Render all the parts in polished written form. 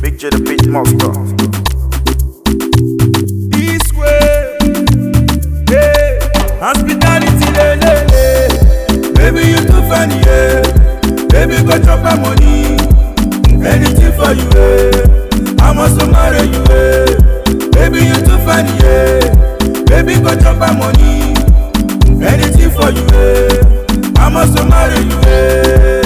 Big J the Beat Master. This way, hey, hospitality, baby you too funny, yeah. Baby go chop my money, anything for you, I must marry you, baby you too funny, yeah. Baby go chop my money, anything for you, I must marry you,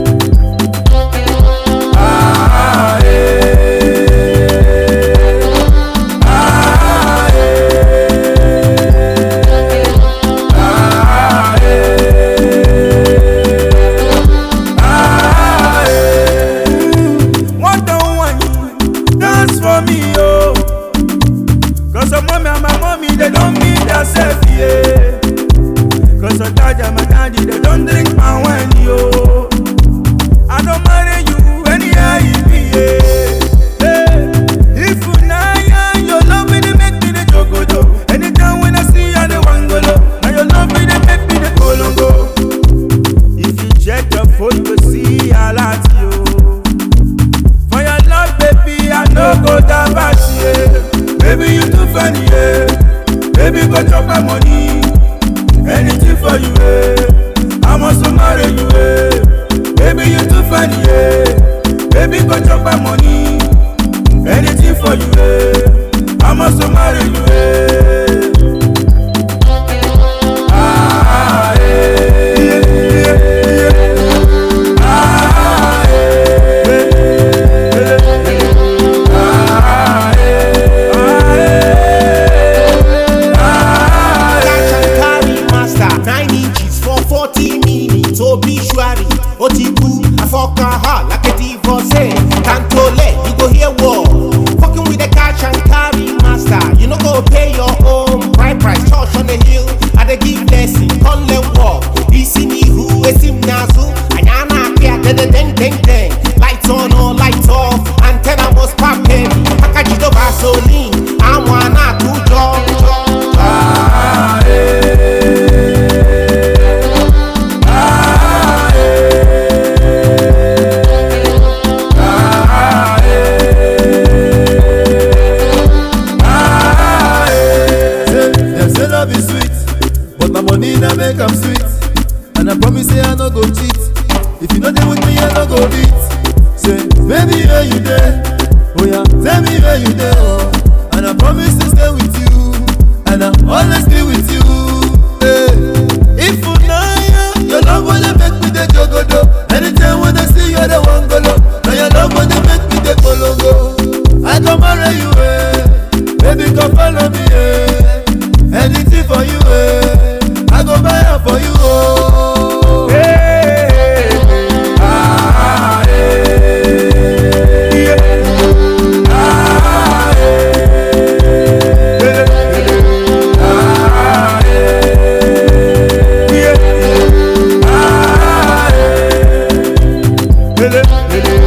for me, oh. Cause your mommy and my mommy, they don't meet themselves, yeah. Cause your daddy and my daddy, they don't drink my wine, yo. I don't marry you anyhow you be, yeah. Hey. If you know your love me, they make me the jogodo. Anytime when I see you, they want go low. Now your love me, they make me the colongo. If you check your phone, you will see a lot, yo. For your love, baby, I no go down back, yeah. Baby, you too funny, yeah. Baby, go chop my money, anything for you, I must marry you, Baby, you too funny, yeah. Baby, go chop my money, anything for you, I must marry you, obituary, Otiku, I fuck her like a divorcee. Cantole, you go hear war. Fucking with the cash and carry master. You no go pay your own price. Church on the hill, I dey give blessing. Call them walk. Isi me who is him nazu. Anyana kia den. Lights on or lights off. Antenna must pop heavy. Package the Vaseline. I'm one at two job. Be sweet, but my money na make am sweet. And I promise say I no go cheat. If you no dey with me, I no go beat. Say, baby, where you there? Oh yeah, tell me where you there. Oh. And I promise to stay with you, and I always be with you. Hey. If you know your love wanna make me the jogodo. Anytime when I see you, the one go low. Now your love wanna make me the colongo. I come marry you, baby, come follow me, anything for you, I go buy it for you, oh. Hey, ah, hey, yeah. Ah, hey, ah, hey, yeah. Ah, hey,